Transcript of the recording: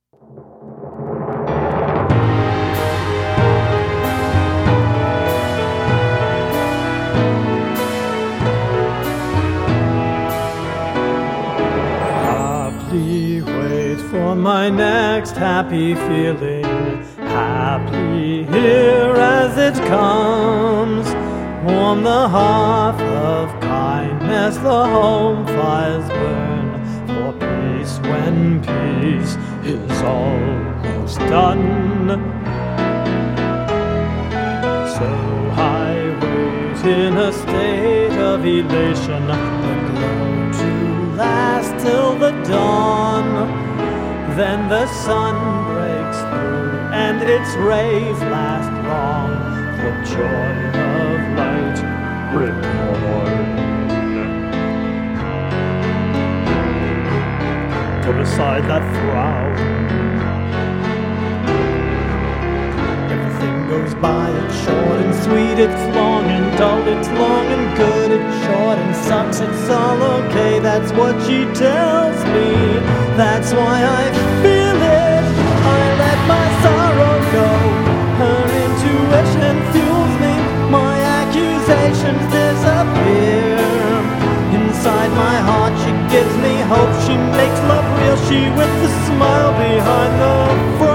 Happily wait for my next happy feeling, happily here as it comes. Warm the hearth of kindness, the home fires burn for peace when peace is almost done. So I wait in a state of elation, the glow to last till the dawn. Then the sun breaks through and its rays last long, the joy of light reborn. Put aside that frown. Everything goes by, it's short and sweet, it's long and dull, it's long and good, it's short and sucks, it's all okay. That's what she tells me, that's why I feel it. I let my sorrow go, her intuition fuels me, my accusations disappear. Inside my heart she gives me hope, she makes love real, she with the smile behind the frown.